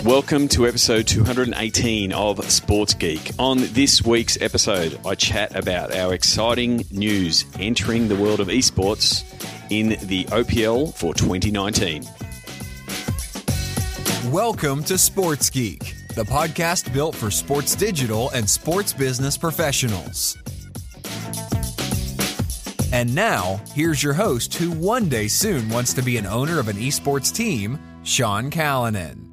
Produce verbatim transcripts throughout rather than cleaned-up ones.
Welcome to episode two hundred eighteen of Sports Geek. On this week's episode, I chat about our exciting news entering the world of esports in the O P L for twenty nineteen. Welcome to Sports Geek, the podcast built for sports digital and sports business professionals. And now, here's your host who one day soon wants to be an owner of an esports team, Sean Callanan.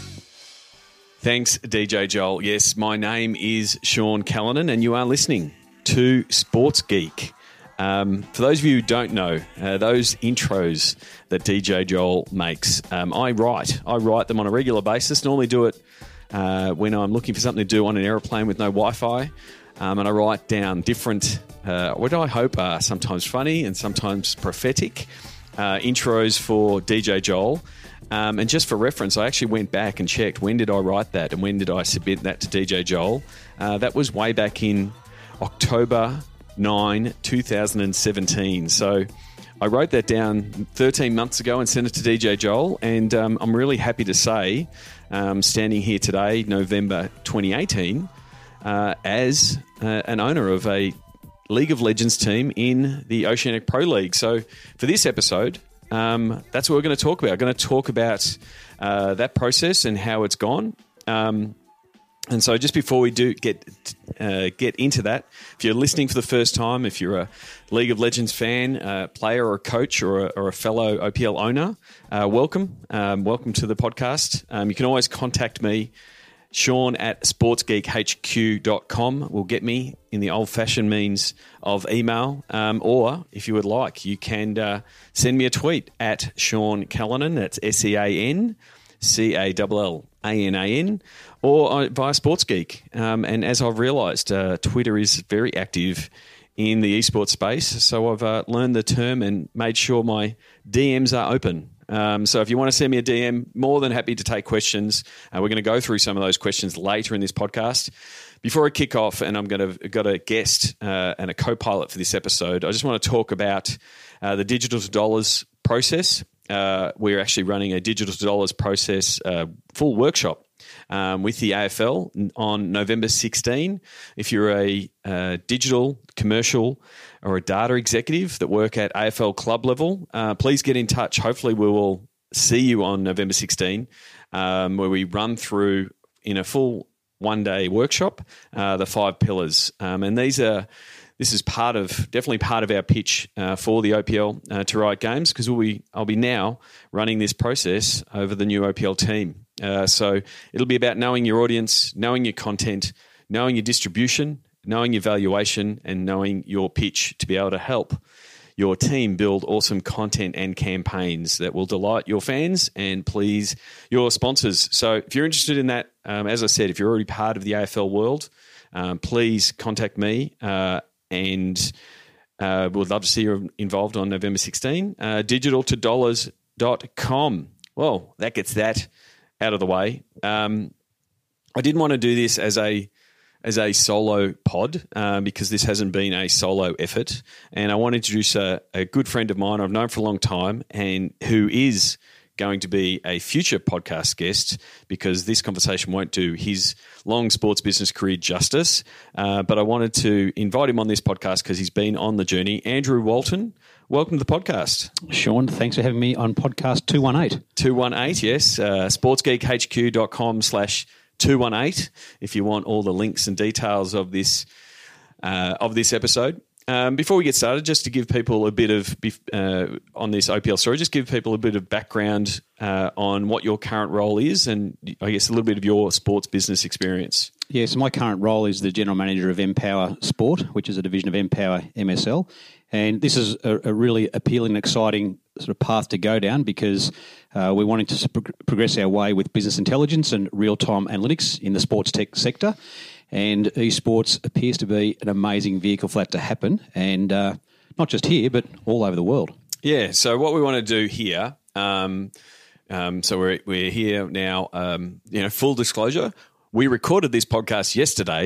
Thanks, D J Joel. Yes, my name is Sean Callanan, and you are listening to Sports Geek. Um, for those of you who don't know, uh, those intros that D J Joel makes, um, I write. I write them on a regular basis. Normally do it uh, when I'm looking for something to do on an aeroplane with no Wi-Fi, um, and I write down different, uh, what I hope are sometimes funny and sometimes prophetic uh, intros for D J Joel. Um, and just for reference, I actually went back and checked when did I write that and when did I submit that to D J Joel. Uh, that was way back in October ninth, twenty seventeen. So I wrote that down thirteen months ago and sent it to D J Joel. And um, I'm really happy to say, um, standing here today, November twenty eighteen, uh, as uh, an owner of a League of Legends team in the Oceanic Pro League. So for this episode, Um, that's what we're going to talk about. We're going to talk about uh, that process and how it's gone. Um, and so just before we do get uh, get into that, if you're listening for the first time, if you're a League of Legends fan, uh, player or a coach or a, or a fellow O P L owner, uh, welcome. Um, welcome to the podcast. Um, you can always contact me, Sean at sports geek h q dot com will get me in the old-fashioned means of email, um, or if you would like, you can uh, send me a tweet at Sean Callanan, that's S E A N C A L L A N A N, or uh, via Sports Geek. Um, and as I've realised, uh, Twitter is very active in the esports space, so I've uh, learned the term and made sure my D Ms are open. Um, so if you want to send me a D M, more than happy to take questions. Uh, we're going to go through some of those questions later in this podcast. Before I kick off, and I'm going to got a guest uh, and a co-pilot for this episode, I just want to talk about uh, the digital to dollars process. Uh, we're actually running a digital to dollars process uh, full workshop um, with the A F L on November sixteenth. If you're a uh, digital, commercial, or a data executive that work at A F L club level, uh, please get in touch. Hopefully we will see you on November sixteenth, um, where we run through in a full one-day workshop uh, the five pillars. Um, and these are this is part of definitely part of our pitch uh, for the O P L uh, to Riot Games, because we'll be I'll be now running this process over the new O P L team. Uh, so it'll be about knowing your audience, knowing your content, knowing your distribution, knowing your valuation, and knowing your pitch to be able to help your team build awesome content and campaigns that will delight your fans and please your sponsors. So if you're interested in that, um, as I said, if you're already part of the A F L world, um, please contact me uh, and uh, we'd love to see you involved on November sixteenth. Uh, digital to dollars dot com. Well, that gets that out of the way. Um, I didn't want to do this as a as a solo pod uh, because this hasn't been a solo effort. And I want to introduce a, a good friend of mine I've known for a long time and who is going to be a future podcast guest, because this conversation won't do his long sports business career justice. Uh, but I wanted to invite him on this podcast because he's been on the journey. Andrew Walton, welcome to the podcast. Sean, thanks for having me on podcast two eighteen. two eighteen, yes. Uh, sports geek h q dot com slash two eighteen if you want all the links and details of this uh, of this episode. Um, before we get started, just to give people a bit of uh, on this O P L story, just give people a bit of background uh, on what your current role is, and I guess a little bit of your sports business experience. Yeah, so my current role is the general manager of Empower Sport, which is a division of Empower M S L, and this is a, a really appealing and exciting sort of path to go down, because uh, we're wanting to pro- progress our way with business intelligence and real-time analytics in the sports tech sector. And esports appears to be an amazing vehicle for that to happen, and uh, not just here, but all over the world. Yeah, so what we want to do here, um, um, so we're we're here now, um, you know, full disclosure, we recorded this podcast yesterday,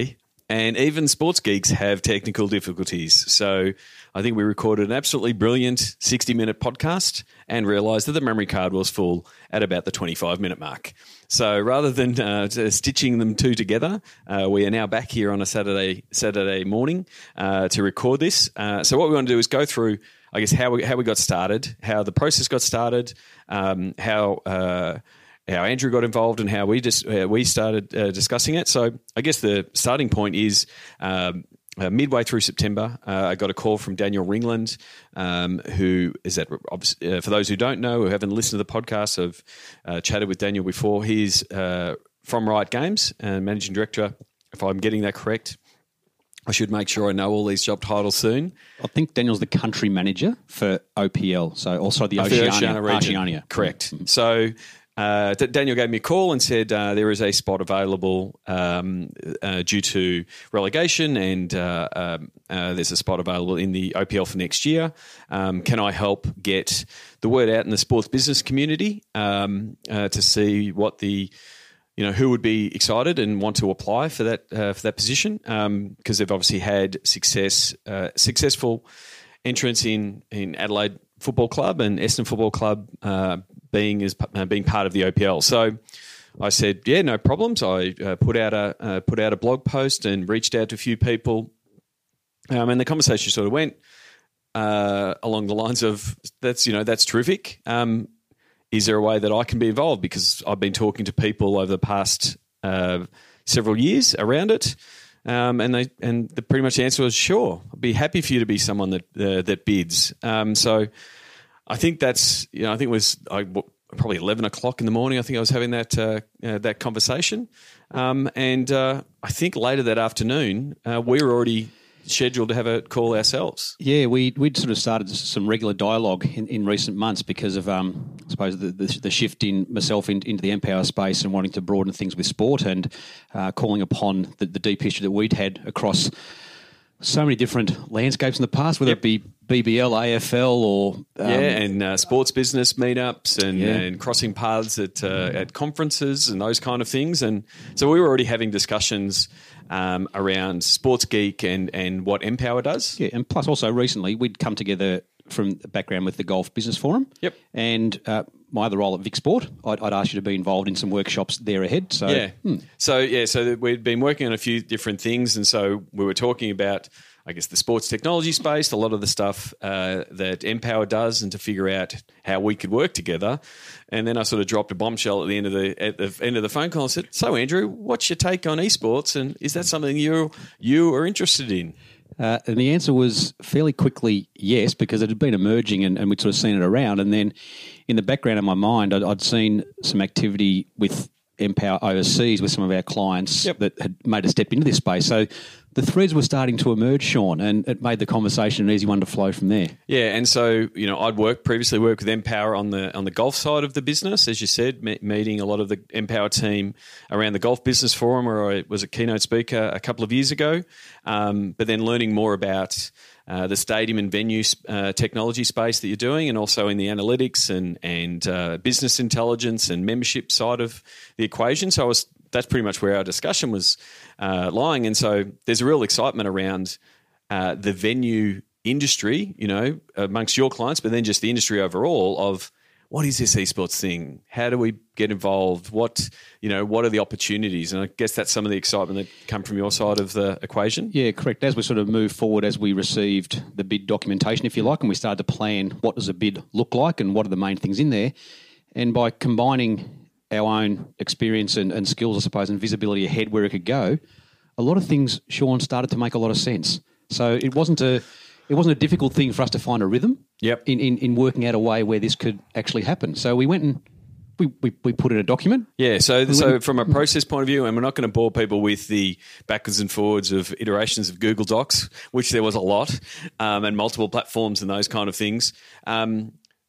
and even sports geeks have technical difficulties. So I think we recorded an absolutely brilliant sixty-minute podcast and realised that the memory card was full at about the twenty-five minute mark. So rather than uh, stitching them two together, uh, we are now back here on a Saturday Saturday morning uh, to record this. Uh, so what we want to do is go through, I guess, how we how we got started, how the process got started, um, how uh, how Andrew got involved, and how we just uh, we started uh, discussing it. So I guess the starting point is. Um, Uh, midway through September, uh, I got a call from Daniel Ringland, um, who is at, uh, for those who don't know, who haven't listened to the podcast, I've uh, chatted with Daniel before. He's uh, from Riot Games, uh, Managing Director, if I'm getting that correct. I should make sure I know all these job titles soon. I think Daniel's the country manager for O P L, so also the oh, Oceania, Oceania region. Oceania. Correct. Mm-hmm. So uh, D- Daniel gave me a call and said uh, there is a spot available um, uh, due to relegation, and uh, um, uh, there's a spot available in the O P L for next year. Um, can I help get the word out in the sports business community um, uh, to see what the you know, who would be excited and want to apply for that uh, for that position? Because um, they've obviously had success, uh, successful entrance in, in Adelaide Football Club and Essendon Football Club uh, being as uh, being part of the O P L. So I said, yeah, no problems. I uh, put out a uh, put out a blog post and reached out to a few people, um, and the conversation sort of went uh, along the lines of, "That's you know that's terrific." Um, Is there a way that I can be involved? Because I've been talking to people over the past uh, several years around it, um, and they and the pretty much the answer was sure. I'd be happy for you to be someone that uh, that bids. Um, so I think that's you know I think it was I, probably eleven o'clock in the morning. I think I was having that uh, uh, that conversation, um, and uh, I think later that afternoon uh, we were already scheduled to have a call ourselves. Yeah, we we'd sort of started some regular dialogue in, in recent months because of, um, I suppose, the, the, the shift in myself in, into the Empower space and wanting to broaden things with sport, and uh, calling upon the, the deep history that we'd had across so many different landscapes in the past, whether Yep. it be B B L, A F L, or um, yeah, and uh, sports business meetups and, Yeah. and crossing paths at uh, at conferences and those kind of things. And so we were already having discussions um, around Sports Geek and, and what Empower does. Yeah, and plus also recently we'd come together from a background with the Golf Business Forum. Yep. And uh, my other role at Vic Sport, I'd, I'd asked you to be involved in some workshops there ahead. So Yeah. So, yeah, so we'd been working on a few different things. And so we were talking about, I guess, the sports technology space, a lot of the stuff uh, that Empower does, and to figure out how we could work together. And then I sort of dropped a bombshell at the end of the at the end of the phone call and said, "So, Andrew, what's your take on esports, and is that something you you are interested in?" Uh, and the answer was fairly quickly yes, because it had been emerging and, and we'd sort of seen it around. And then in the background of my mind, I'd, I'd seen some activity with Empower overseas with some of our clients Yep. that had made a step into this space. So the threads were starting to emerge, Sean, and it made the conversation an easy one to flow from there. Yeah, and so you know, I'd worked previously worked with Empower on the on the golf side of the business, as you said, me- meeting a lot of the Empower team around the Golf Business Forum, where I was a keynote speaker a couple of years ago. Um, but then learning more about uh, the stadium and venue uh, technology space that you're doing, and also in the analytics and and uh, business intelligence and membership side of the equation. So I was. That's pretty much where our discussion was uh, lying. And so there's a real excitement around uh, the venue industry, you know, amongst your clients, but then just the industry overall of what is this esports thing? How do we get involved? What, you know, what are the opportunities? And I guess that's some of the excitement that come from your side of the equation. Yeah, correct. As we sort of moved forward, as we received the bid documentation, if you like, and we started to plan what does a bid look like and what are the main things in there. And by combining our own experience and, and skills, I suppose, and visibility ahead where it could go, a lot of things, Sean, started to make a lot of sense. So it wasn't a it wasn't a difficult thing for us to find a rhythm Yep. in, in, in working out a way where this could actually happen. So we went and we, we, we put in a document. Yeah, so so from a process point of view, and we're not going to bore people with the backwards and forwards of iterations of Google Docs, which there was a lot, um, and multiple platforms and those kind of things. Um,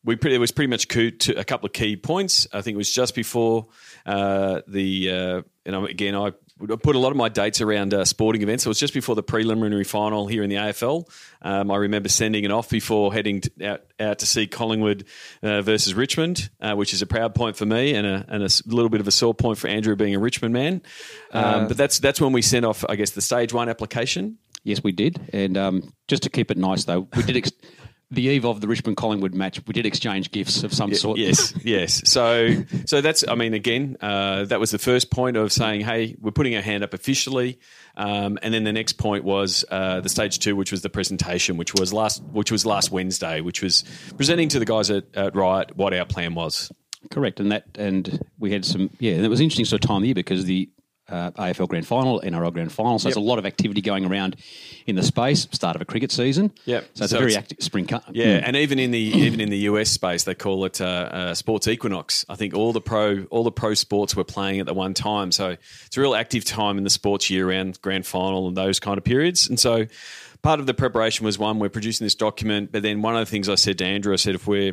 we pretty, it was pretty much to a couple of key points. I think it was just before uh, the, uh, and again, I put a lot of my dates around uh, sporting events. So it was just before the preliminary final here in the A F L. Um, I remember sending it off before heading to, out, out to see Collingwood uh, versus Richmond, uh, which is a proud point for me and a, and a little bit of a sore point for Andrew being a Richmond man. Um, uh, but that's that's when we sent off, I guess, the stage one application. Yes, we did. And um, just to keep it nice, though, we did ex- the eve of the Richmond-Collingwood match, we did exchange gifts of some sort. Yes, yes. So so that's, I mean, again, uh, that was the first point of saying, hey, we're putting our hand up officially. Um, and then the next point was uh, the stage two, which was the presentation, which was last which was last Wednesday, which was presenting to the guys at, at Riot what our plan was. Correct. And that and we had some, yeah, it was interesting sort of time of year because the Uh, A F L Grand Final, N R L Grand Final. So yep. There's a lot of activity going around in the space. Start of a cricket season. Yeah, so it's so a very it's, active spring. Cu- yeah, mm. and even in the even in the U S space, they call it uh, uh, sports equinox. I think all the pro all the pro sports were playing at the one time. So it's a real active time in the sports year round Grand Final and those kind of periods. And so part of the preparation was one, we're producing this document, but then one of the things I said to Andrew, I said if we're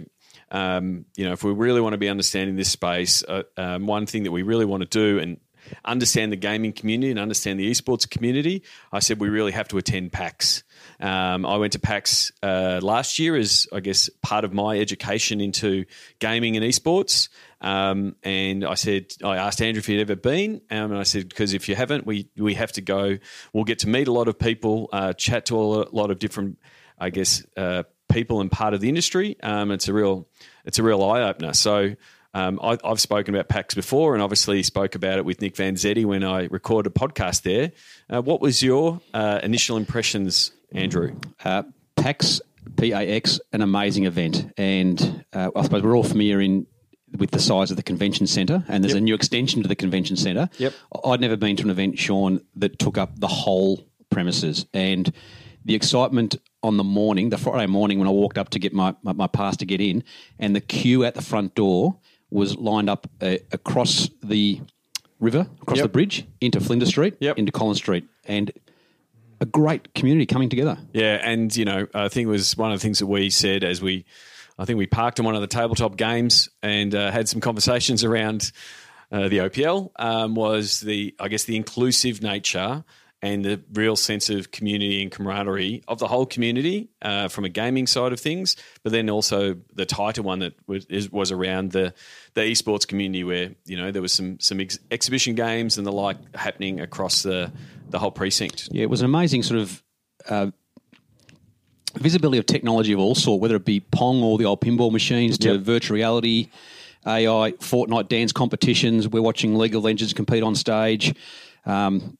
um, you know if we really want to be understanding this space, uh, um, one thing that we really want to do and understand the gaming community and understand the esports community, I said we really have to attend PAX. Um, I went to PAX uh, last year as, I guess, part of my education into gaming and esports. Um, and I said, I asked Andrew if he'd ever been, um, and I said, because if you haven't, we we have to go. We'll get to meet a lot of people, uh, chat to a lot of different, I guess, uh, people and part of the industry. Um, it's a real, it's a real eye opener. So. Um, I, I've spoken about PAX before and obviously spoke about it with Nick Vanzetti when I recorded a podcast there. Uh, what was your uh, initial impressions, Andrew? Uh, PAX, P A X, an amazing event. And uh, I suppose we're all familiar in with the size of the convention centre, and there's yep. a new extension to the convention centre. Yep. I'd never been to an event, Sean, that took up the whole premises. And the excitement on the morning, the Friday morning when I walked up to get my, my, my pass to get in, and the queue at the front door was lined up uh, across the river, across yep. the bridge, into Flinders Street, yep. into Collins Street, and a great community coming together. Yeah, and, you know, I think it was one of the things that we said as we, I think we parked in one of the tabletop games and uh, had some conversations around uh, the O P L, um, was the, I guess, the inclusive nature and the real sense of community and camaraderie of the whole community uh, from a gaming side of things, but then also the tighter one that was, is, was around the, the esports community where, you know, there was some some ex- exhibition games and the like happening across the, the whole precinct. Yeah, it was an amazing sort of uh, visibility of technology of all sorts, whether it be Pong or the old pinball machines to yep. virtual reality, A I, Fortnite dance competitions. We're watching League of Legends compete on stage. Um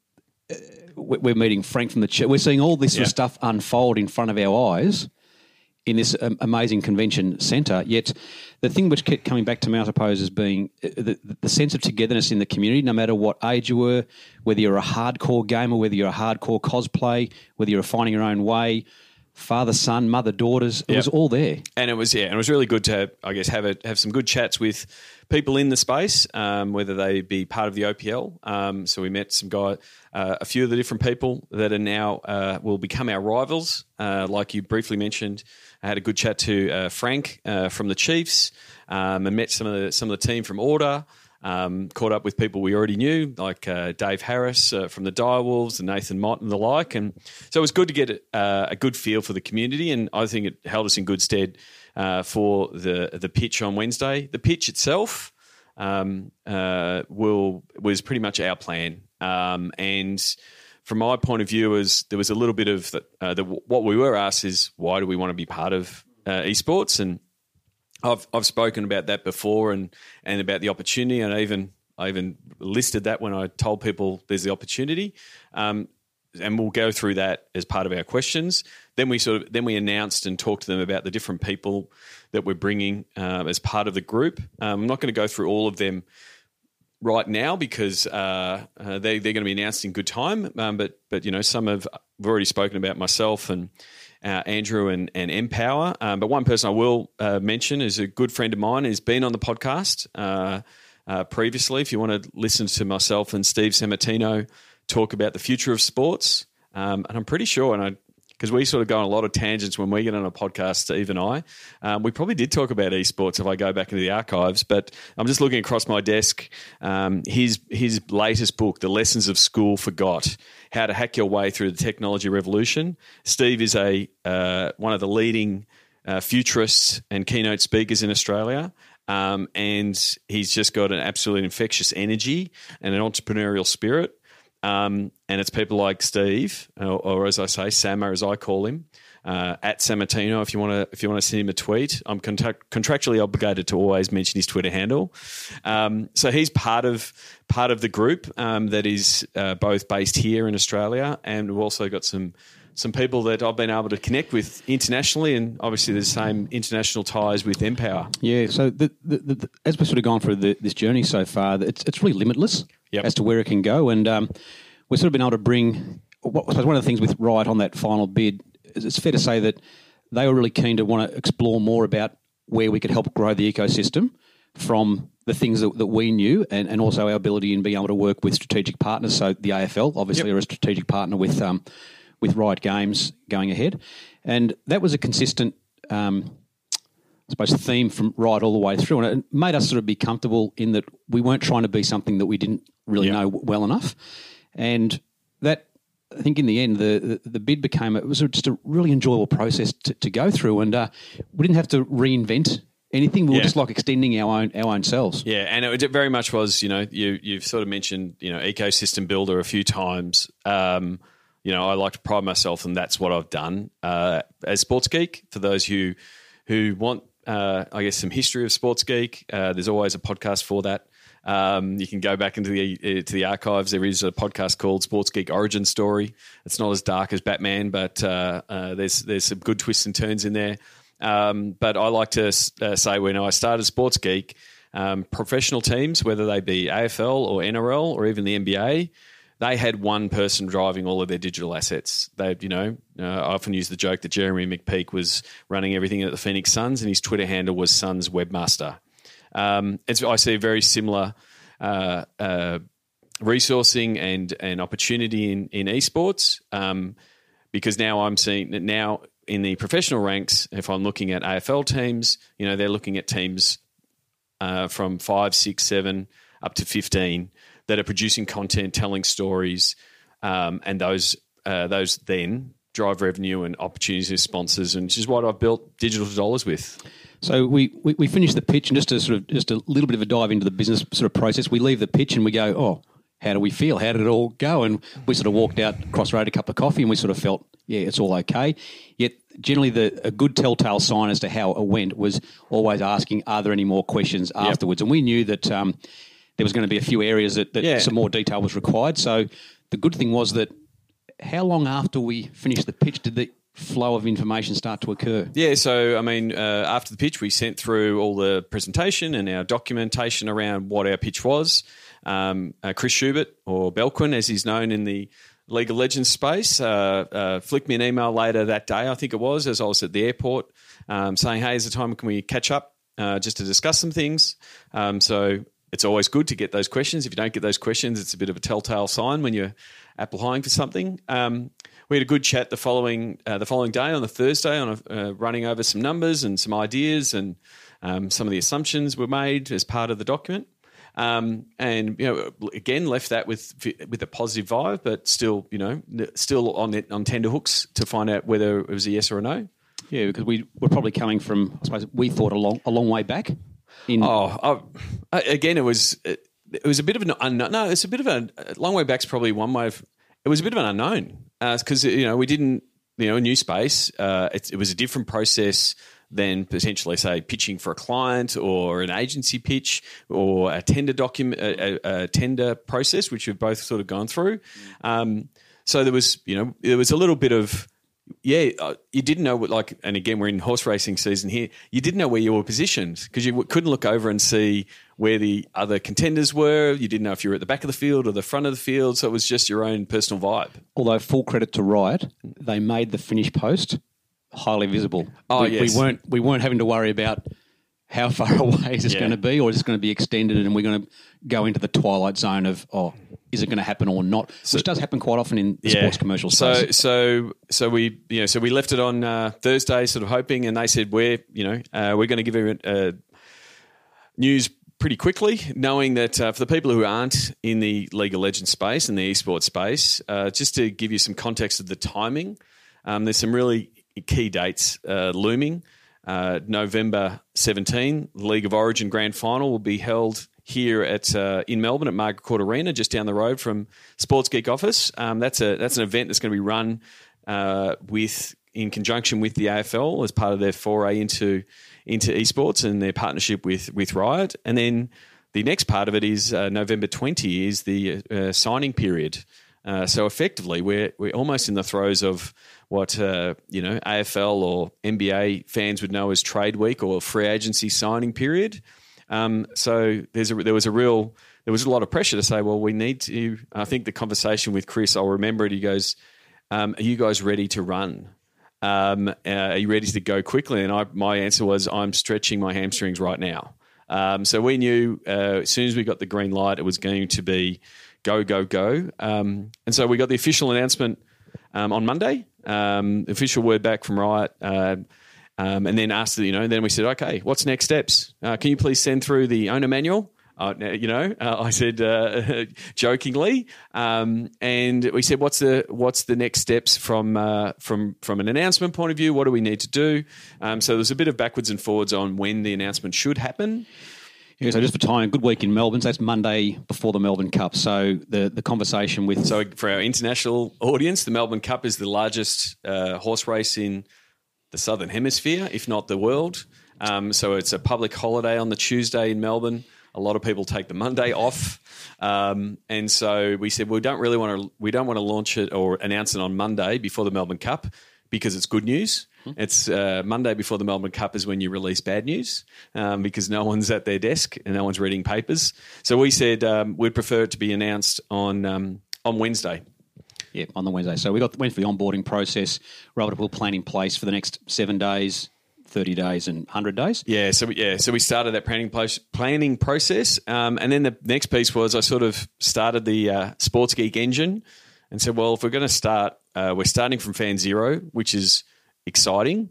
We're meeting Frank from the chat. We're seeing all this sort yeah. of stuff unfold in front of our eyes in this um, amazing convention centre. Yet the thing which kept coming back to me, I suppose, is being the, the sense of togetherness in the community, no matter what age you were, whether you're a hardcore gamer, whether you're a hardcore cosplay, whether you're finding your own way, father, son, mother, daughters, it yep. was all there. And it was, yeah, and it was really good to, I guess, have a, have some good chats with people in the space, um, whether they be part of the O P L. Um, so we met some guy, uh, a few of the different people that are now uh, will become our rivals. Uh, like you briefly mentioned, I had a good chat to uh, Frank uh, from the Chiefs, um, and met some of the some of the team from Order. Um, caught up with people we already knew, like uh, Dave Harris uh, from the Direwolves and Nathan Mott and the like. And so it was good to get uh, a good feel for the community, and I think it held us in good stead uh, for the the pitch on Wednesday. The pitch itself um, uh, will was pretty much our plan. Um, and from my point of view, was there was a little bit of the, uh, the, what we were asked is, why do we want to be part of uh, esports? And I've I've spoken about that before, and, and about the opportunity, and I even I even listed that when I told people there's the opportunity, um, and we'll go through that as part of our questions. Then we sort of then we announced and talked to them about the different people that we're bringing uh, as part of the group. Um, I'm not going to go through all of them right now because uh, uh, they they're going to be announced in good time. Um, but but you know, some have I've already spoken about myself and. Uh, Andrew and, and Empower. Um, but one person I will uh, mention is a good friend of mine who's been on the podcast uh, uh, previously. If you want to listen to myself and Steve Sammartino talk about the future of sports, um, and I'm pretty sure, and I because we sort of go on a lot of tangents when we get on a podcast, Steve and I. Um, we probably did talk about esports if I go back into the archives, but I'm just looking across my desk. Um, his his latest book, The Lessons of School Forgot: How to Hack Your Way Through the Technology Revolution. Steve is a uh, one of the leading uh, futurists and keynote speakers in Australia. Um, and he's just got an absolute infectious energy and an entrepreneurial spirit. Um, and it's people like Steve, or, or as I say, Sammer, as I call him, uh, at Sammartino. If you want to, if you want to send him a tweet, I'm contract- contractually obligated to always mention his Twitter handle. Um, so he's part of part of the group um, that is uh, both based here in Australia, and we've also got some. Some people that I've been able to connect with internationally, and obviously the same international ties with Empower. Yeah, so the, the, the, the, as we've sort of gone through the, this journey so far, it's it's really limitless Yep. as to where it can go, and um, we've sort of been able to bring. What, I suppose one of the things with Riot on that final bid is it's fair to say that they were really keen to want to explore more about where we could help grow the ecosystem from the things that, that we knew, and, and also our ability in being able to work with strategic partners. So the A F L obviously Yep. are a strategic partner with. Um, with Riot Games going ahead. And that was a consistent, um, I suppose, theme from Riot all the way through. And it made us sort of be comfortable in that we weren't trying to be something that we didn't really Yeah. know well enough. And that, I think in the end, the the, the bid became, it was just a really enjoyable process to, to go through. And uh, we didn't have to reinvent anything. We were Yeah. just like extending our own our own selves. Yeah, and it very much was, you know, you, you've sort of mentioned, you know, ecosystem builder a few times. Um You know, I like to pride myself, and that's what I've done uh, as Sports Geek. For those who who want, uh, I guess, some history of Sports Geek, uh, there's always a podcast for that. Um, you can go back into the uh, to the archives. There is a podcast called Sports Geek Origin Story. It's not as dark as Batman, but uh, uh, there's there's some good twists and turns in there. Um, but I like to uh, say when I started Sports Geek, um, professional teams, whether they be A F L or N R L or even the N B A, they had one person driving all of their digital assets. They, you know, uh, I often use the joke that Jeremy McPeak was running everything at the Phoenix Suns, and his Twitter handle was Suns Webmaster. Um, it's, I see a very similar uh, uh, resourcing and and opportunity in in esports, um, because now I'm seeing that now in the professional ranks. If I'm looking at A F L teams, you know, they're looking at teams uh, from five, six, seven up to fifteen. That are producing content, telling stories, um, and those uh, those then drive revenue and opportunities and sponsors, and which is what I've built Digital Dollars with. So we, we, we finished the pitch, and just a sort of just a little bit of a dive into the business sort of process. We leave the pitch and we go, oh, how do we feel? How did it all go? And we sort of walked out, crossroad a cup of coffee, and we sort of felt, yeah, it's all okay. Yet generally the a good telltale sign as to how it went was always asking, are there any more questions Yep. afterwards? And we knew that um, there was going to be a few areas that, that Yeah. some more detail was required. So the good thing was that how long after we finished the pitch did the flow of information start to occur? Yeah, so I mean, uh, after the pitch, we sent through all the presentation and our documentation around what our pitch was. Um, uh, Chris Schubert, or Belquin, as he's known in the League of Legends space, uh, uh, flicked me an email later that day, I think it was, as I was at the airport, um, saying, "Hey, is the time can we catch up uh, just to discuss some things?" Um, so it's always good to get those questions. If you don't get those questions, it's a bit of a telltale sign when you're applying for something. Um, we had a good chat the following uh, the following day on the Thursday, on a, uh, running over some numbers and some ideas, and um, some of the assumptions were made as part of the document. Um, and you know, again, left that with with a positive vibe, but still, you know, still on it, on tender hooks to find out whether it was a yes or a no. Yeah, because we were probably coming from, I suppose, we thought a long a long way back. In Oh, I, again, it was it, it was a bit of an unknown. No, it's a bit of a, a long way back's probably one way of. It was a bit of an unknown because uh, you know we didn't, you know, a new space. Uh, it, it was a different process than potentially, say, pitching for a client or an agency pitch or a tender document, a, a, a tender process, which we've both sort of gone through. Um, so there was, you know, there was a little bit of, yeah, uh, you didn't know what, like, and again, we're in horse racing season here. You didn't know where you were positioned because you w- couldn't look over and see where the other contenders were. You didn't know if you were at the back of the field or the front of the field. So it was just your own personal vibe. Although full credit to Riot, they made the finish post highly visible. Oh, we, yes. we weren't we weren't having to worry about how far away is this Yeah. going to be, or is it going to be extended and we're going to go into the twilight zone of, oh, is it going to happen or not? So, Which does happen quite often in the yeah. sports commercial So space. so so we you know so we left it on uh, Thursday, sort of hoping, and they said we're you know uh, we're going to give you uh, news pretty quickly, knowing that uh, for the people who aren't in the League of Legends space and the esports space, uh, just to give you some context of the timing, um, there's some really key dates uh, looming. Uh, November seventeenth, League of Origin Grand Final will be held here at uh, in Melbourne at Margaret Court Arena, just down the road from Sports Geek office. Um, that's a that's an event that's going to be run uh, with in conjunction with the A F L as part of their foray into into esports and their partnership with with Riot. And then the next part of it is uh, November twentieth is the uh, signing period. Uh, so effectively, we're we're almost in the throes of what uh, you know A F L or N B A fans would know as trade week or free agency signing period. Um, so there's a, there was a real there was a lot of pressure to say, well, we need to. I think the conversation with Chris, I'll remember it. He goes, um, "Are you guys ready to run? Um, uh, are you ready to go quickly?" And I, my answer was, "I'm stretching my hamstrings right now." Um, so we knew uh, as soon as we got the green light, it was going to be go, go, go. Um, and so we got the official announcement um, on Monday, um, official word back from Riot, uh, um, and then asked, you know, then we said, okay, what's next steps? Uh, can you please send through the owner manual? Uh, you know, uh, I said uh, jokingly, um, and we said, "What's the what's the next steps from uh, from from an announcement point of view? What do we need to do?" Um, so there's a bit of backwards and forwards on when the announcement should happen. Yeah, so just for time, good week in Melbourne. So that's Monday before the Melbourne Cup. So the the conversation with so for our international audience, the Melbourne Cup is the largest uh, horse race in the Southern Hemisphere, if not the world. Um, so it's a public holiday on the Tuesday in Melbourne. A lot of people take the Monday off, um, and so we said we don't really want to. We don't want to launch it or announce it on Monday before the Melbourne Cup because it's good news. Mm-hmm. It's uh, Monday before the Melbourne Cup is when you release bad news um, because no one's at their desk and no one's reading papers. So we said um, we'd prefer it to be announced on um, on Wednesday. Yeah, on the Wednesday. So we got went through the onboarding process. We're able to put a plan in place for the next seven days. thirty days and one hundred days. Yeah, so we, yeah, so we started that planning place, planning process, um, and then the next piece was I sort of started the uh, Sports Geek engine, and said, well, if we're going to start, uh, we're starting from fan zero, which is exciting,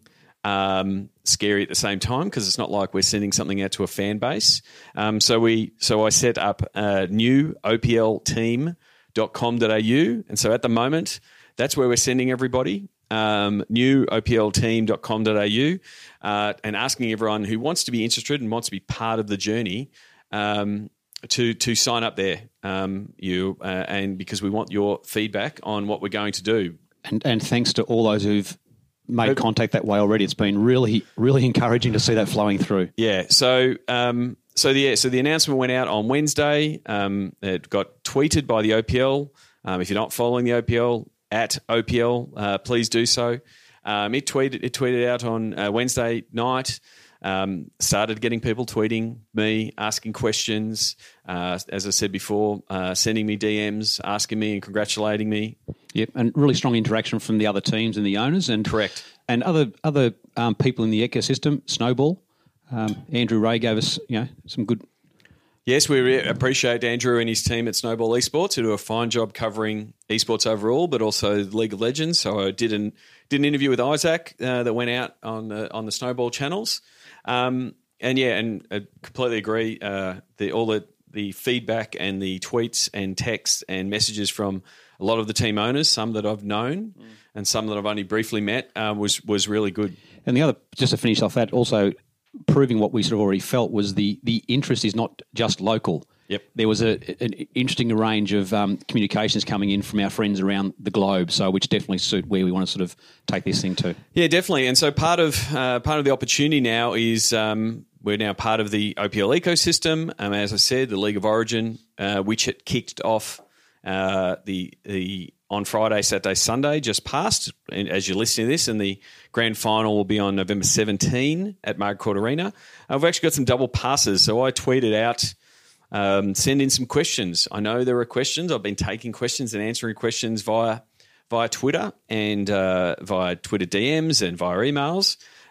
um, scary at the same time because it's not like we're sending something out to a fan base. Um, so we, so I set up a new O P L team dot com dot a u, and so at the moment, that's where we're sending everybody. Um, new O P L team dot com dot a u uh, and asking everyone who wants to be interested and wants to be part of the journey um, to to sign up there. Um, you uh, and because we want your feedback on what we're going to do. And, and thanks to all those who've made contact that way already. It's been really really encouraging to see that flowing through. Yeah. So um, so the yeah, so the announcement went out on Wednesday. Um, it got tweeted by the O P L. Um, if you're not following the O P L. At O P L, uh, please do so. Um, it tweeted it tweeted out on uh, Wednesday night. Um, started getting people tweeting me, asking questions. Uh, as I said before, uh, sending me D Ms, asking me and congratulating me. Yep, and really strong interaction from the other teams and the owners, and correct, and other other um, people in the ecosystem. Snowball, um, Andrew Ray gave us you know some good. Yes, we re- appreciate Andrew and his team at Snowball Esports who do a fine job covering esports overall, but also League of Legends. So I did an did an interview with Isaac uh, that went out on the on the Snowball channels, um, and yeah, and I completely agree. Uh, the all the the feedback and the tweets and texts and messages from a lot of the team owners, some that I've known mm. and some that I've only briefly met, uh, was was really good. And the other, just to finish off that, also. Proving what we sort of already felt was the the interest is not just local. Yep. There was a, an interesting range of um, communications coming in from our friends around the globe, so which definitely suit where we want to sort of take this thing to. Yeah, definitely. And so part of uh, part of the opportunity now is um, we're now part of the O P L ecosystem. Um, as I said, the League of Origin, uh, which had kicked off uh, the the on Friday, Saturday, Sunday, just passed. And as you're listening to this, and the grand final will be on November seventeenth at Margaret Court Arena. Uh, we've actually got some double passes, so I tweeted out, um, send in some questions. I know there are questions. I've been taking questions and answering questions via via Twitter and uh, via Twitter D Ms and via emails.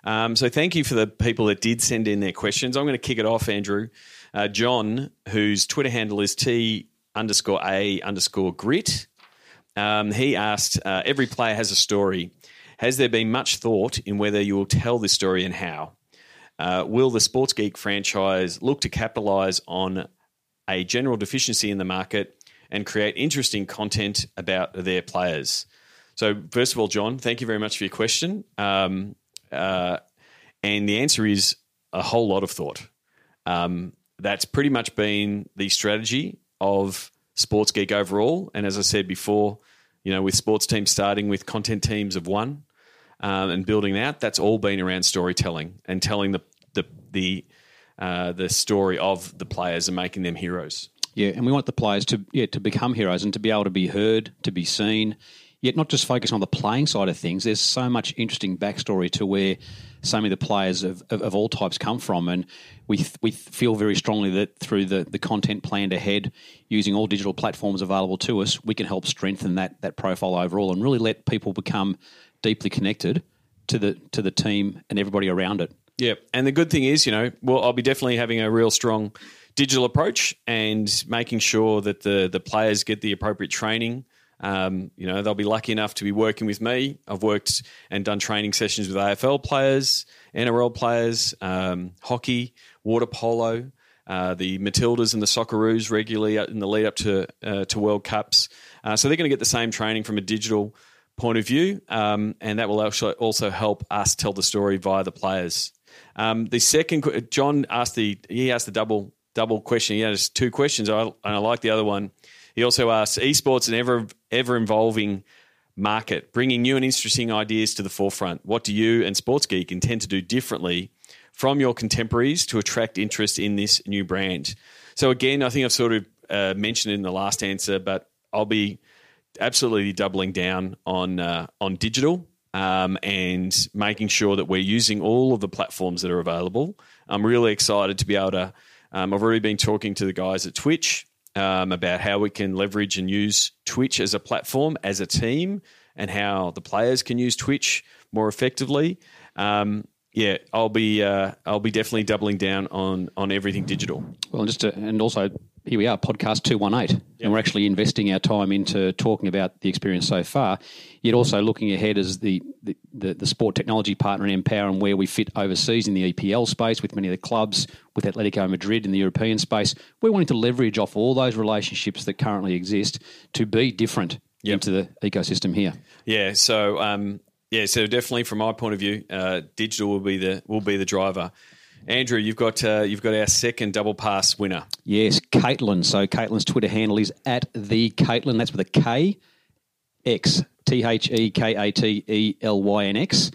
Um, so thank you for the people that did send in their questions. I'm going to kick it off, Andrew. Uh, John, whose Twitter handle is T underscore A underscore grit, um, he asked, uh, every player has a story. Has there been much thought in whether you will tell this story and how? Uh, will the Sports Geek franchise look to capitalise on a general deficiency in the market and create interesting content about their players? So first of all, John, thank you very much for your question. Um, uh, and the answer is a whole lot of thought. Um, that's pretty much been the strategy of Sports Geek overall. And as I said before, you know, with sports teams starting with content teams of one um, and building out, that's all been around storytelling and telling the the the uh, the story of the players and making them heroes. Yeah, and we want the players to yeah to become heroes and to be able to be heard, to be seen, yet not just focus on the playing side of things. There's so much interesting backstory to where so many of the players of, of, of all types come from, and we we feel very strongly that through the, the content planned ahead, using all digital platforms available to us, we can help strengthen that that profile overall and really let people become deeply connected to the to the team and everybody around it. Yeah, and the good thing is, you know, well, I'll be definitely having a real strong digital approach and making sure that the the players get the appropriate training. Um, you know, they'll be lucky enough to be working with me. I've worked and done training sessions with A F L players, N R L players, um, hockey, water polo, uh, the Matildas and the Socceroos regularly in the lead up to uh, to World Cups. Uh, so they're going to get the same training from a digital point of view, um, and that will also also help us tell the story via the players. Um, the second, John asked the he asked the double double question. He had two questions, and I like the other one. He also asked, esports an ever ever evolving market, bringing new and interesting ideas to the forefront. What do you and Sports Geek intend to do differently from your contemporaries to attract interest in this new brand? So again, I think I've sort of uh, mentioned it in the last answer, but I'll be absolutely doubling down on uh, on digital um, and making sure that we're using all of the platforms that are available. I'm really excited to be able to. Um, I've already been talking to the guys at Twitch. Um, about how we can leverage and use Twitch as a platform, as a team, and how the players can use Twitch more effectively. Um, yeah, I'll be uh, I'll be definitely doubling down on on everything digital. Well, and just to, and also here we are, podcast two one eight, yep. And we're actually investing our time into talking about the experience so far. Yet also looking ahead as the the, the, the sport technology partner in Empower and where we fit overseas in the E P L space with many of the clubs, with Atletico Madrid in the European space. We're wanting to leverage off all those relationships that currently exist to be different yep. into the ecosystem here. Yeah, so um, yeah, so definitely from my point of view, uh, digital will be the will be the driver. Andrew, you've got uh, you've got our second double pass winner. Yes, Caitlin. So Caitlin's Twitter handle is at the Caitlin. That's with a K, X, T H E K A T E L Y N X.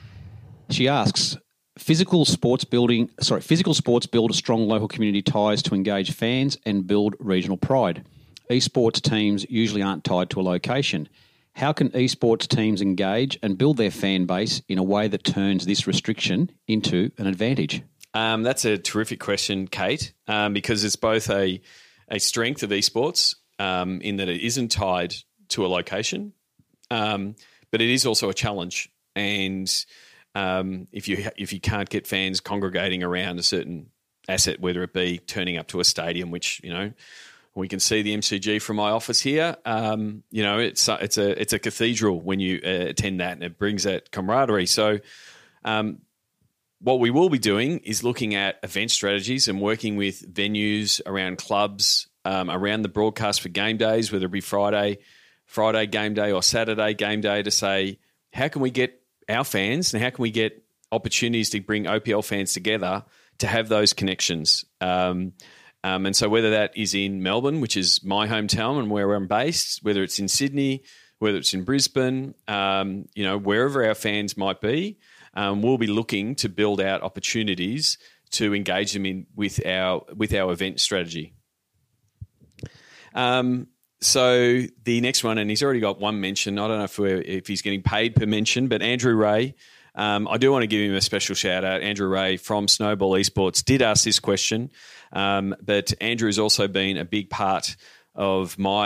She asks, physical sports building. Sorry, physical sports build strong local community ties to engage fans and build regional pride. Esports teams usually aren't tied to a location. How can esports teams engage and build their fan base in a way that turns this restriction into an advantage? Um, that's a terrific question, Kate, um, because it's both a a strength of esports um, in that it isn't tied to a location, um, but it is also a challenge. And um, if you if you can't get fans congregating around a certain asset, whether it be turning up to a stadium, which you know. We can see the M C G from my office here. Um, you know, it's a, it's a it's a cathedral when you uh, attend that, and it brings that camaraderie. So, um, what we will be doing is looking at event strategies and working with venues around clubs, um, around the broadcast for game days, whether it be Friday, Friday game day or Saturday game day, to say how can we get our fans and how can we get opportunities to bring O P L fans together to have those connections. Um, Um, and so whether that is in Melbourne, which is my hometown and where I'm based, whether it's in Sydney, whether it's in Brisbane, um, you know, wherever our fans might be, um, we'll be looking to build out opportunities to engage them in with our with our event strategy. Um, so the next one, and he's already got one mention. I don't know if we're, if he's getting paid per mention, but Andrew Ray. Um, I do want to give him a special shout out. Andrew Ray from Snowball Esports did ask this question, um, but Andrew has also been a big part of my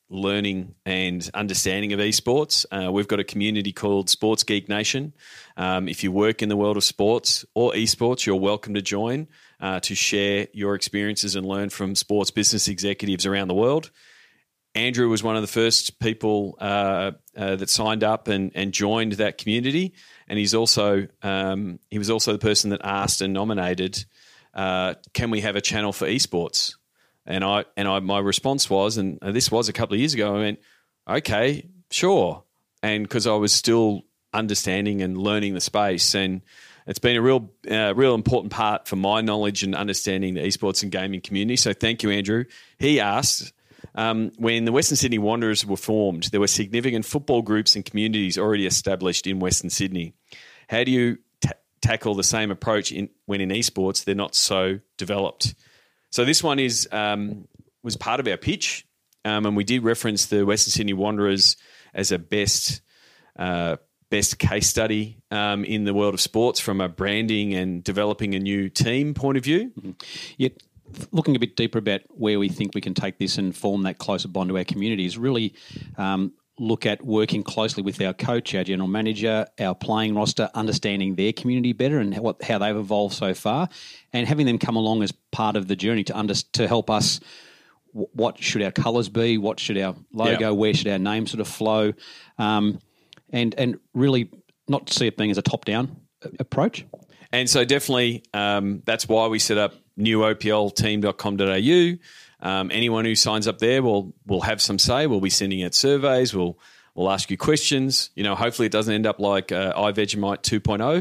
learning and understanding of esports. Uh, we've got a community called Sports Geek Nation. Um, if you work in the world of sports or esports, you're welcome to join uh, to share your experiences and learn from sports business executives around the world. Andrew was one of the first people uh, uh, that signed up and, and joined that community, and he's also um, he was also the person that asked and nominated, uh, "Can we have a channel for esports?" And I and I my response was, and this was a couple of years ago, I went, "Okay, sure," and because I was still understanding and learning the space, and it's been a real uh, real important part for my knowledge and understanding the esports and gaming community. So thank you, Andrew. He asked. Um, when the Western Sydney Wanderers were formed, there were significant football groups and communities already established in Western Sydney. How do you t- tackle the same approach in, when in esports they're not so developed? So this one is um, was part of our pitch, um, and we did reference the Western Sydney Wanderers as a best uh, best case study um, in the world of sports from a branding and developing a new team point of view. Mm-hmm. Yet. Looking a bit deeper about where we think we can take this and form that closer bond to our communities, really um, look at working closely with our coach, our general manager, our playing roster, understanding their community better and how, how they've evolved so far, and having them come along as part of the journey to under, to help us. W- what should our colours be? What should our logo? Yeah. Where should our name sort of flow? Um, and and really not see it being as a top-down approach. And so definitely um, that's why we set up new O P L team dot com dot a u. Um, anyone who signs up there will will have some say. We'll be sending out surveys. We'll we'll ask you questions. You know, hopefully it doesn't end up like uh, iVegemite two point oh,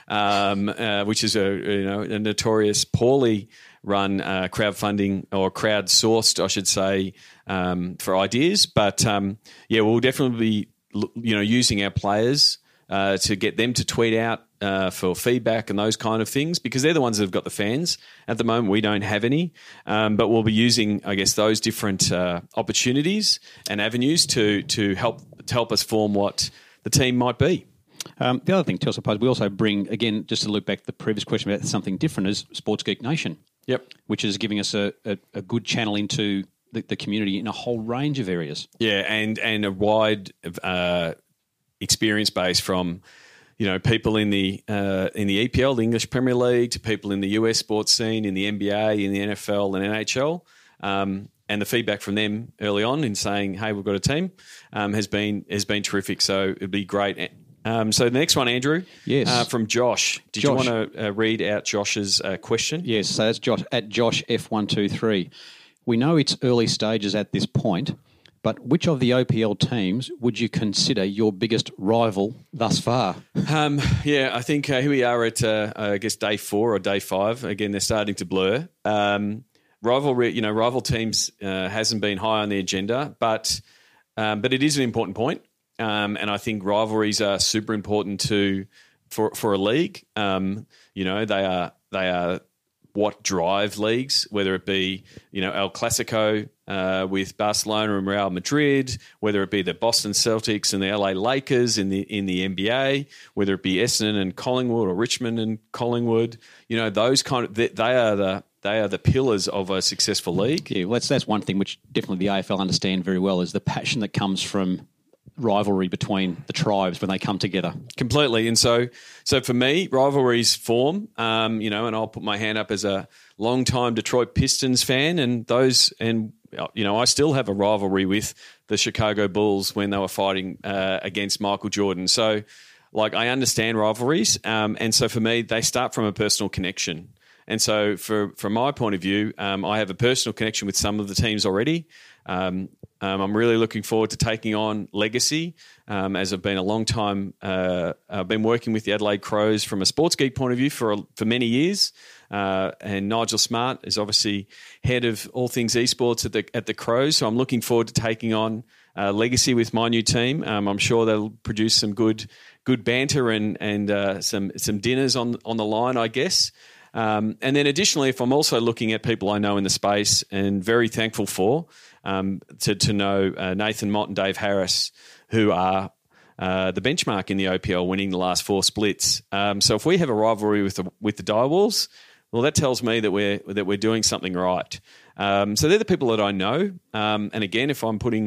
um, uh, which is a you know a notorious poorly run uh, crowdfunding or crowdsourced, I should say, um, for ideas. But um, yeah, we'll definitely be you know using our players uh, to get them to tweet out. Uh, for feedback and those kind of things, because they're the ones that have got the fans. At the moment, we don't have any, um, but we'll be using, I guess, those different uh, opportunities and avenues to to help to help us form what the team might be. Um, the other thing, too, I suppose, we also bring, again, just to look back to the previous question about something different, is Sports Geek Nation. Yep. Which is giving us a, a, a good channel into the, the community in a whole range of areas. Yeah, and, and a wide uh, experience base from... You know, people in the uh, in the E P L, the English Premier League, to people in the U S sports scene, in the N B A, in the N F L and N H L, um, and the feedback from them early on in saying, "Hey, we've got a team," um, has been has been terrific. So it'd be great. Um, so the next one, Andrew, yes, uh, from Josh. Did Josh. you want to uh, read out Josh's uh, question? Yes. So that's Josh at Josh F one two three. We know it's early stages at this point. But which of the O P L teams would you consider your biggest rival thus far? Um, yeah, I think uh, here we are at, uh, I guess, day four or day five. Again, they're starting to blur. Um, rivalry, you know, rival teams uh, hasn't been high on the agenda, but um, but it is an important point. Um, and I think rivalries are super important to for for a league. Um, you know, they are they are what drive leagues, whether it be you know El Clasico. Uh, with Barcelona and Real Madrid, whether it be the Boston Celtics and the L A Lakers in the in the N B A, whether it be Essendon and Collingwood or Richmond and Collingwood, you know those kind of they, they are the they are the pillars of a successful league. Yeah, well, that's that's one thing which definitely the A F L understand very well is the passion that comes from rivalry between the tribes when they come together. Completely, and so so for me, rivalries form. Um, you know, and I'll put my hand up as a long-time Detroit Pistons fan, and those and. You know, I still have a rivalry with the Chicago Bulls when they were fighting uh, against Michael Jordan. So, like, I understand rivalries. Um, and so for me, they start from a personal connection. And so for, from my point of view, um, I have a personal connection with some of the teams already. Um, um, I'm really looking forward to taking on Legacy um, as I've been a long time. Uh, I've been working with the Adelaide Crows from a sports geek point of view for, for many years. Uh, and Nigel Smart is obviously head of all things esports at the at the Crows. So I'm looking forward to taking on uh, Legacy with my new team. Um, I'm sure they'll produce some good good banter and and uh, some some dinners on on the line, I guess. Um, and then additionally, if I'm also looking at people I know in the space and very thankful for um, to to know uh, Nathan Mott and Dave Harris, who are Uh, the benchmark in the O P L, winning the last four splits. Um, so if we have a rivalry with the with the Direwolves, well, that tells me that we're that we're doing something right. Um, so they're the people that I know. Um, and again, if I'm putting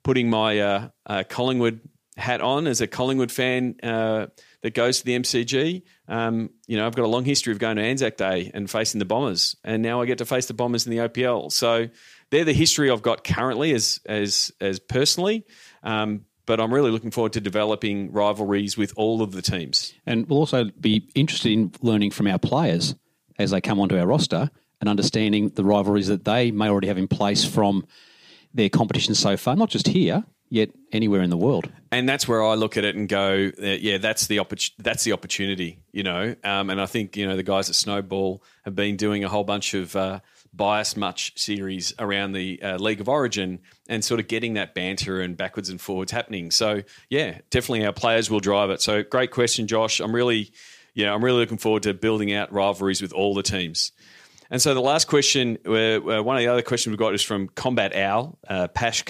putting my uh, uh, Collingwood hat on as a Collingwood fan uh, that goes to the M C G. Um, you know, I've got a long history of going to Anzac Day and facing the Bombers, and now I get to face the Bombers in the O P L. So they're the history I've got currently as as as personally. Um, but I'm really looking forward to developing rivalries with all of the teams. And we'll also be interested in learning from our players as they come onto our roster and understanding the rivalries that they may already have in place from their competition so far, not just here, yet anywhere in the world. And that's where I look at it and go, uh, yeah, that's the oppor- that's the opportunity, you know. Um, and I think, you know, the guys at Snowball have been doing a whole bunch of uh, bias much series around the uh, League of Origin and sort of getting that banter and backwards and forwards happening. So, yeah, definitely our players will drive it. So, great question, Josh. I'm really, yeah, I'm really looking forward to building out rivalries with all the teams. And so the last question, uh, uh, one of the other questions we've got is from Combat Owl, uh, Pash,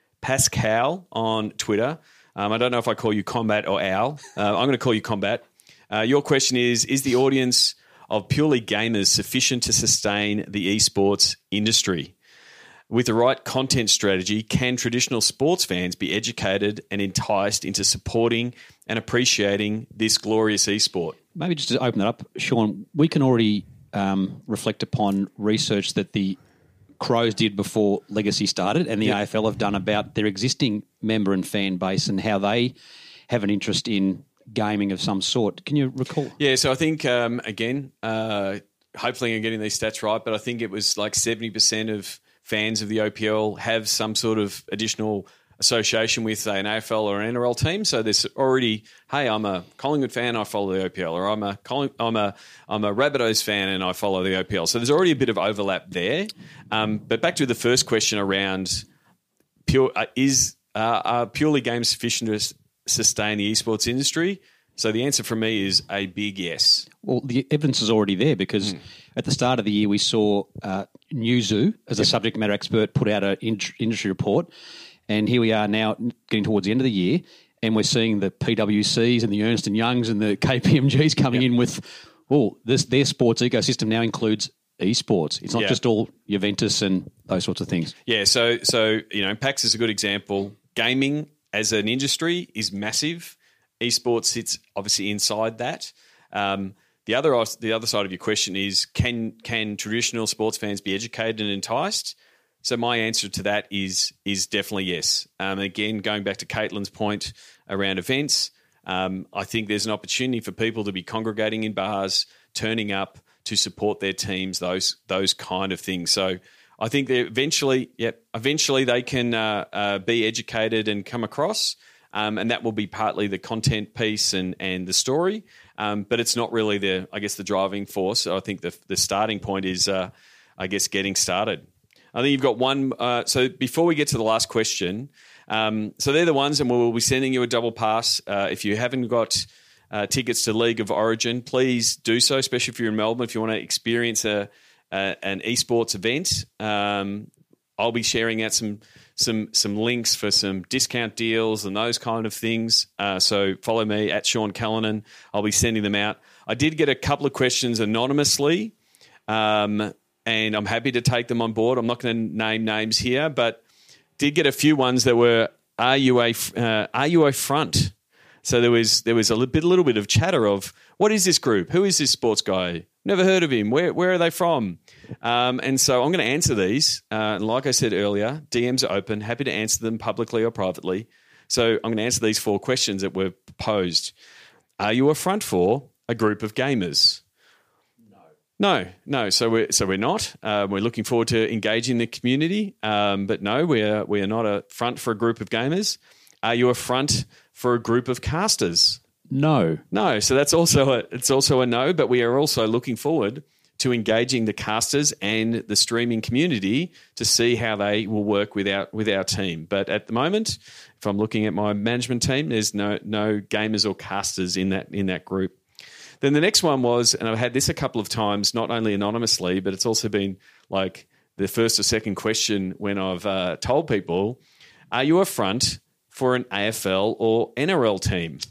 Pascal on Twitter. Um, I don't know if I call you Combat or Owl. Uh, I'm going to call you Combat. Uh, your question is, is the audience of purely gamers sufficient to sustain the esports industry? With the right content strategy, can traditional sports fans be educated and enticed into supporting and appreciating this glorious esport? Maybe just to open that up, Sean, we can already um, reflect upon research that the Crows did before Legacy started and the yep. A F L have done about their existing member and fan base and how they have an interest in gaming of some sort. Can you recall? Yeah, so I think, um, again, uh, hopefully I'm getting these stats right, but I think it was like seventy percent of fans of the O P L have some sort of additional association with, say, an A F L or an N R L team. So there's already, hey, I'm a Collingwood fan, I follow the O P L, or I'm a I'm a I'm a Rabbitohs fan and I follow the O P L. So there's already a bit of overlap there. Um, but back to the first question around pure uh, is uh, are purely games sufficient to sustain the esports industry? So the answer from me is a big yes. Well, the evidence is already there because mm. at the start of the year we saw uh, Newzoo, as a yep. subject matter expert, put out an industry report. And here we are now getting towards the end of the year and we're seeing the P W Cs and the Ernst and Youngs and the K P M Gs coming yep. in with, oh, this their sports ecosystem now includes esports. It's not yep. just all Juventus and those sorts of things. Yeah, so, so you know, PAX is a good example. Gaming as an industry is massive. Esports sits obviously inside that. Um, the other the other side of your question is, can can traditional sports fans be educated and enticed? So my answer to that is is definitely yes. Um, again, going back to Caitlin's point around events, um, I think there's an opportunity for people to be congregating in bars, turning up to support their teams, those those kind of things. So I think that eventually, yep, eventually they can uh, uh, be educated and come across. Um, and that will be partly the content piece and, and the story, um, but it's not really the, I guess, the driving force. So I think the the starting point is, uh, I guess, getting started. I think you've got one. Uh, so before we get to the last question, um, so they're the ones, and we'll be sending you a double pass. Uh, if you haven't got uh, tickets to League of Origin, please do so, especially if you're in Melbourne. If you want to experience a, a an esports event, um, I'll be sharing out some. Some some links for some discount deals and those kind of things. Uh, so follow me at Sean Callanan. I'll be sending them out. I did get a couple of questions anonymously, um, and I'm happy to take them on board. I'm not going to name names here, but did get a few ones that were, are you a uh, are you a front? So there was there was a little bit, a little bit of chatter of, what is this group? Who is this sports guy? Never heard of him. Where where are they from? Um, and so I'm going to answer these. Uh, and like I said earlier, D Ms are open. Happy to answer them publicly or privately. So I'm going to answer these four questions that were posed. Are you a front for a group of gamers? No. No, no. So we're so we're not. Uh, we're looking forward to engaging the community. Um, but no, we are we are not a front for a group of gamers. Are you a front for a group of casters? No. No. So that's also a, it's also a no, but we are also looking forward to engaging the casters and the streaming community to see how they will work with our, with our team. But at the moment, if I'm looking at my management team, there's no no gamers or casters in that in that group. Then the next one was, and I've had this a couple of times, not only anonymously, but it's also been like the first or second question when I've uh, told people, are you a front for an A F L or N R L team?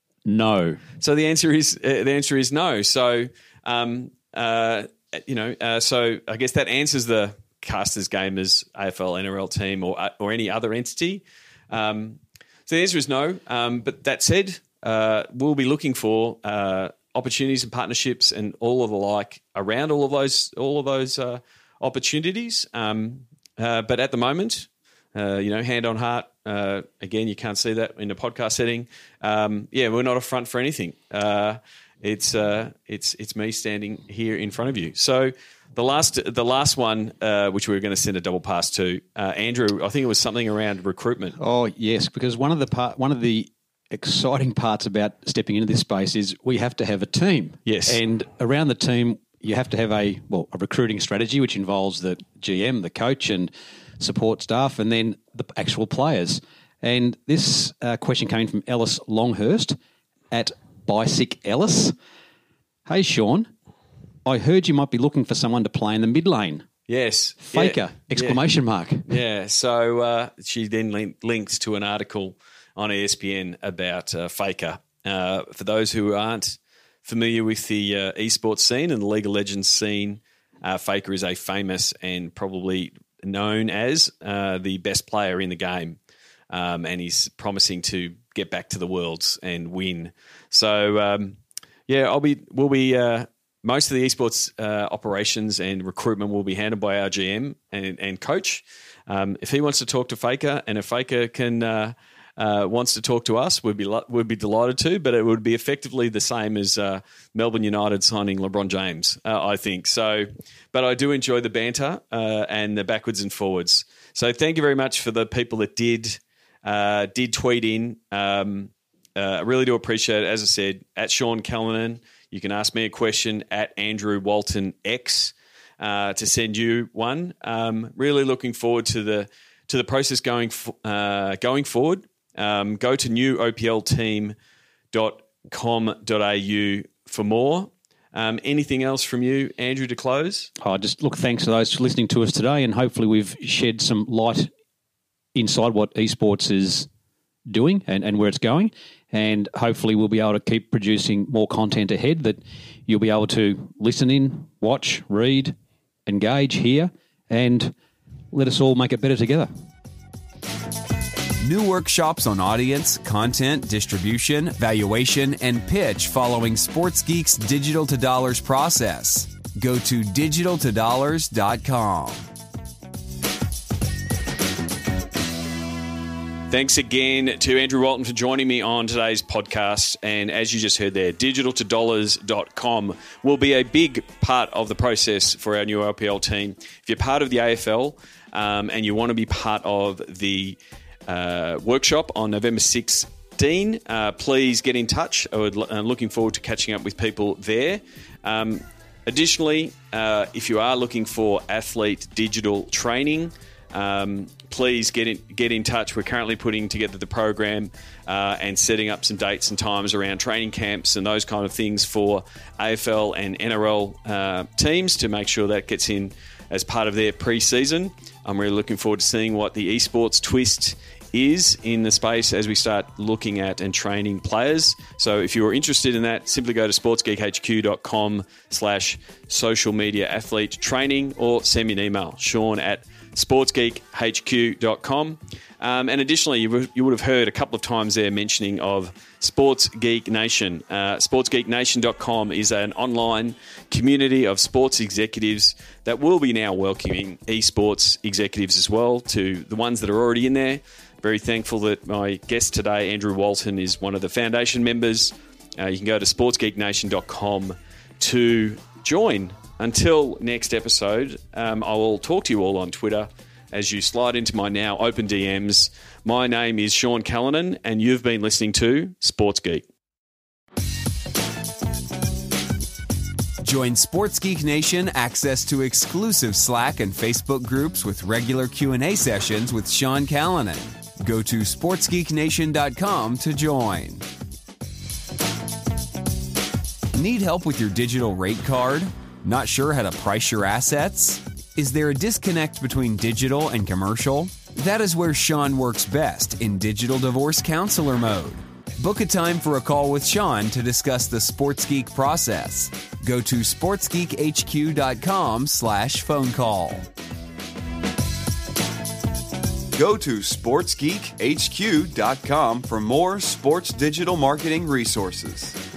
No. So the answer is uh, the answer is no. So um, uh, you know, uh, so I guess that answers the casters, gamers, A F L, N R L team, or or any other entity. Um, so the answer is no. Um, but that said, uh, we'll be looking for uh, opportunities and partnerships and all of the like around all of those all of those uh, opportunities. Um, uh, but at the moment, uh, you know, hand on heart. Uh, again, you can't see that in a podcast setting. Um, yeah, we're not a front for anything. Uh, it's uh, it's it's me standing here in front of you. So the last the last one, uh, which we were going to send a double pass to, uh, Andrew, I think it was something around recruitment. Oh yes, because one of the part one of the exciting parts about stepping into this space is we have to have a team. Yes. And around the team, you have to have a, well, a recruiting strategy, which involves the G M, the coach and support staff, and then the actual players. And this uh, question came from Ellis Longhurst at Bicyc Ellis. Hey, Sean, I heard you might be looking for someone to play in the mid lane. Yes. Faker, yeah. exclamation yeah. mark. Yeah, so uh, she then link- links to an article on E S P N about uh, Faker. Uh, for those who aren't familiar with the uh, esports scene and the League of Legends scene, uh, Faker is a famous and probably known as uh, the best player in the game, um, and he's promising to get back to the Worlds and win. So, um, yeah, I'll be. We'll be. Uh, most of the esports uh, operations and recruitment will be handled by our G M and, and coach. Um, if he wants to talk to Faker, and if Faker can. Uh, Uh, wants to talk to us, we'd be we'd be delighted to, but it would be effectively the same as uh, Melbourne United signing LeBron James, uh, I think. So, but I do enjoy the banter uh, and the backwards and forwards. So thank you very much for the people that did uh, did tweet in. Um, uh, I really do appreciate it. As I said, at Sean Callanan, you can ask me a question at Andrew Walton X uh, to send you one. Um, really looking forward to the to the process going uh, going forward. Um, go to new O P L team dot com dot a u for more. Um, anything else from you, Andrew, to close? Oh, just look, thanks to those listening to us today, and hopefully we've shed some light inside what esports is doing and, and where it's going, and hopefully we'll be able to keep producing more content ahead that you'll be able to listen in, watch, read, engage, hear, and let us all make it better together. New workshops on audience, content, distribution, valuation, and pitch following SportsGeek's Digital to Dollars process. Go to digital to dollars dot com. Thanks again to Andrew Walton for joining me on today's podcast. And as you just heard there, digital to dollars dot com will be a big part of the process for our new O P L team. If you're part of the A F L um, and you want to be part of the uh, workshop on November sixteenth, uh, please get in touch. I would, I'm looking forward to catching up with people there. Um, additionally, uh, if you are looking for athlete digital training, Um, please get in, get in touch. We're currently putting together the program uh, and setting up some dates and times around training camps and those kind of things for A F L and N R L uh, teams to make sure that gets in as part of their pre-season. I'm really looking forward to seeing what the esports twist is in the space as we start looking at and training players. So if you're interested in that, simply go to sportsgeekhq.com slash social media athlete training or send me an email, Sean at sportsgeekhq dot com. Um, and additionally, you, w- you would have heard a couple of times there mentioning of Sports Geek Nation. Uh, sports geek nation dot com is an online community of sports executives that will be now welcoming esports executives as well, to the ones that are already in there. Very thankful that my guest today, Andrew Walton, is one of the foundation members. Uh, you can go to sports geek nation dot com to join. Until next episode, um, I will talk to you all on Twitter as you slide into my now open D Ms. My name is Sean Callanan, and you've been listening to Sports Geek. Join Sports Geek Nation access to exclusive Slack and Facebook groups with regular Q and A sessions with Sean Callanan. Go to sports geek nation dot com to join. Need help with your digital rate card? Not sure how to price your assets? Is there a disconnect between digital and commercial? That is where Sean works best, in digital divorce counselor mode. Book a time for a call with Sean to discuss the Sports Geek process. Go to sports geek h q dot com slash phone call. Go to sports geek h q dot com for more sports digital marketing resources.